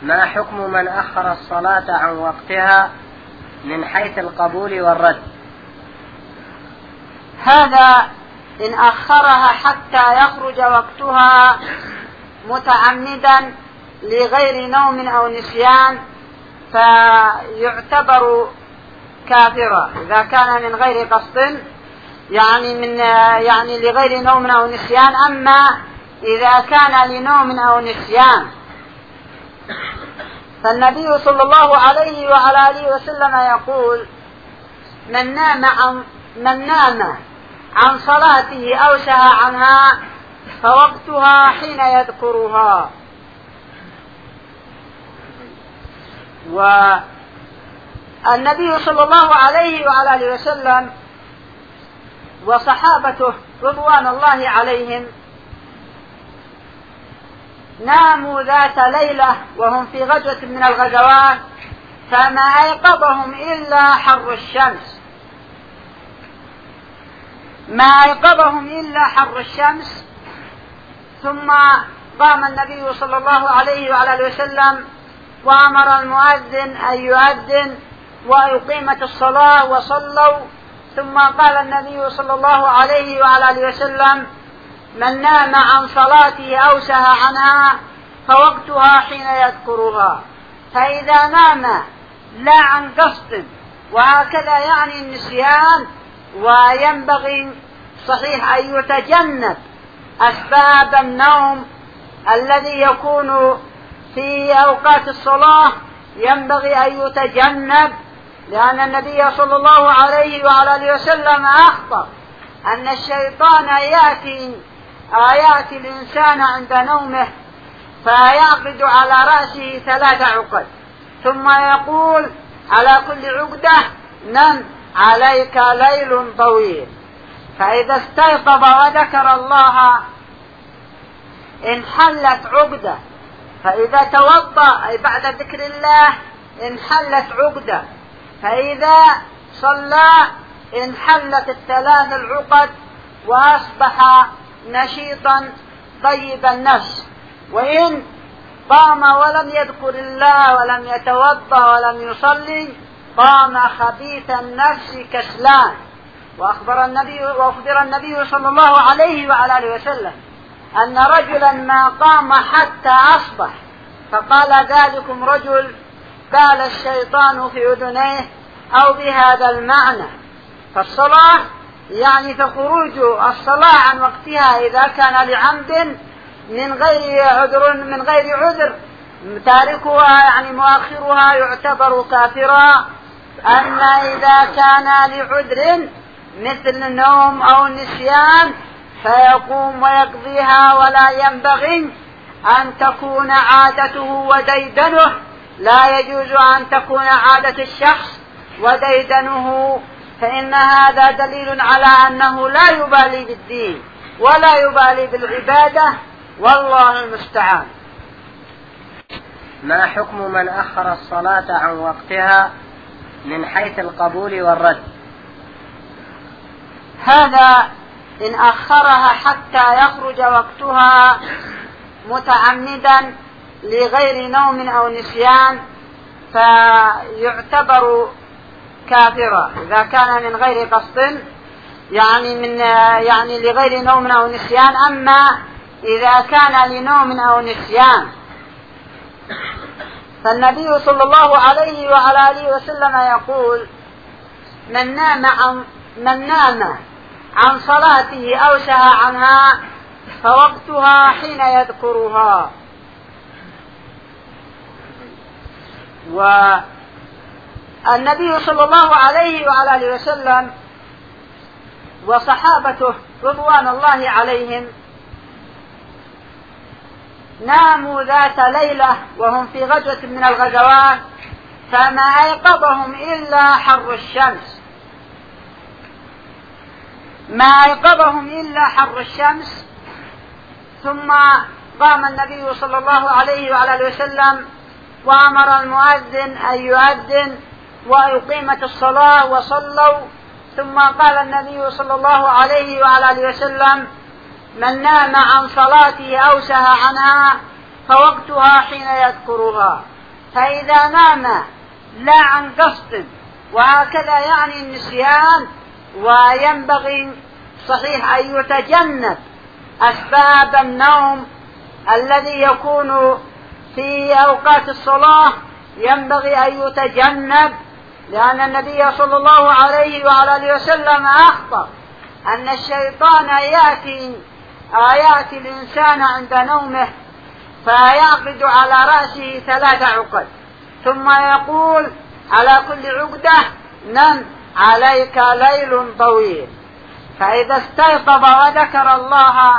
ما حكم من أخر الصلاة عن وقتها من حيث القبول والرد؟ هذا إن أخرها حتى يخرج وقتها متعمدا لغير نوم أو نسيان فيعتبر كافرا إذا كان من غير قصد، يعني لغير نوم أو نسيان. أما إذا كان لنوم أو نسيان فالنبي صلى الله عليه وعلى آله وسلم يقول: من نام عن صلاته أو سهى عنها فوقتها حين يذكرها. والنبي صلى الله عليه وعلى آله وسلم وصحابته رضوان الله عليهم ناموا ذات ليلة وهم في غزوة من الغزوات فما أيقظهم إلا حر الشمس، ثم قام النبي صلى الله عليه وعلى آله وسلم وأمر المؤذن أن يؤذن ويقيمت الصلاة وصلوا. ثم قال النبي صلى الله عليه وعلى آله وسلم: من نام عن صلاته أو سهى عنها فوقتها حين يذكرها. فإذا نام لا عن قصد وهكذا يعني النسيان، وينبغي صحيح أن يتجنب أسباب النوم الذي يكون في أوقات الصلاة، ينبغي أن يتجنب، لأن النبي صلى الله عليه وعلى آله وسلم أخبر أن الشيطان يأتي الإنسان عند نومه فيعقد على رأسه 3 عقد، ثم يقول على كل عقدة: نم عليك ليل طويل. فإذا استيقظ وذكر الله انحلت عقدة، فإذا توضأ أي بعد ذكر الله انحلت عقدة، فإذا صلى انحلت 3 العقد وأصبح نشيطا طيب النفس. وإن قام ولم يذكر الله ولم يتوضأ ولم يصلي قام خبيث النفس كسلان. وأخبر النبي صلى الله عليه وعلى آله وسلم أن رجلا ما قام حتى أصبح، فقال: ذلكم رجل قال الشيطان في أذنيه، أو بهذا المعنى. فالصلاة يعني فخروج الصلاة عن وقتها إذا كان لعمد من غير عذر تاركها يعني مؤخرها يعتبر كافرا. أما إذا كان لعذر مثل النوم أو النسيان فيقوم ويقضيها، ولا ينبغي أن تكون عادته وديدنه، لا يجوز أن تكون عادة الشخص وديدنه، فإن هذا دليل على أنه لا يبالي بالدين ولا يبالي بالعبادة، والله المستعان. ما حكم من أخر الصلاة عن وقتها من حيث القبول والرد؟ هذا إن أخرها حتى يخرج وقتها متعمدا لغير نوم أو نسيان فيعتبر كافرا إذا كان من غير قصد، يعني لغير نوم أو نسيان. أما إذا كان لنوم أو نسيان فالنبي صلى الله عليه وعلى آله وسلم يقول: من نام عن صلاته أو سهى عنها فوقتها حين يذكرها. والنبي صلى الله عليه وعلى آله وسلم وصحابته رضوان الله عليهم ناموا ذات ليلة وهم في غزوة من الغزوات فما أيقظهم إلا حر الشمس، ثم قام النبي صلى الله عليه وعلى آله وسلم وأمر المؤذن أن يؤذن ويقيمت الصلاة وصلوا. ثم قال النبي صلى الله عليه وعلى آله وسلم: من نام عن صلاته أو سهى عنها فوقتها حين يذكرها. فإذا نام لا عن قصد وهكذا يعني النسيان. وينبغي صحيح أن يتجنب أسباب النوم الذي يكون في أوقات الصلاة، ينبغي أن يتجنب، لأن النبي صلى الله عليه وعلى آله وسلم أخبر أن الشيطان يأتي الإنسان عند نومه فيعقد على رأسه 3 عقد، ثم يقول على كل عقدة نم عليك ليل طويل. فإذا استيقظ وذكر الله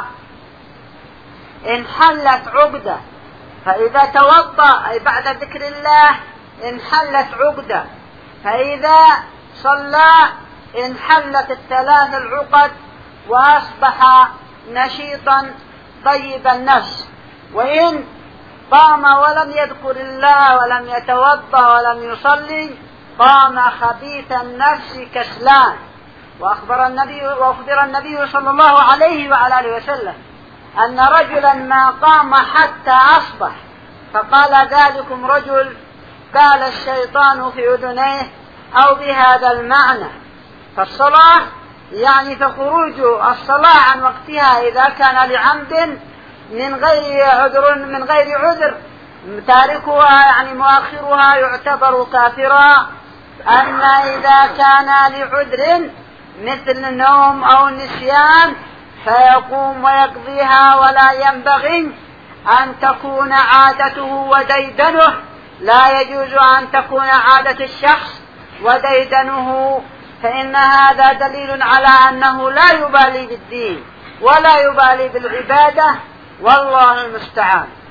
انحلت عقدة، فإذا توضأ أي بعد ذكر الله انحلت عقدة، فإذا صلى انحلت 3 العقد وأصبح نشيطا طيب النفس. وإن قام ولم يذكر الله ولم يتوضأ ولم يصلي قام خبيث النفس كسلان. وأخبر النبي صلى الله عليه وعلى آله وسلم أن رجلا ما قام حتى أصبح، فقال ذلكم رجل قال الشيطان في أذنيه أو بهذا المعنى. فالصلاة يعني فخروج الصلاة عن وقتها إذا كان لعمد من غير عذر تاركها يعني مؤخرها يعتبر كافرا. أما إذا كان لعذر مثل النوم أو النسيان فيقوم ويقضيها، ولا ينبغي أن تكون عادته وديدنه، لا يجوز أن تكون عادة الشخص وديدنه، فإن هذا دليل على أنه لا يبالي بالدين ولا يبالي بالعبادة، والله المستعان.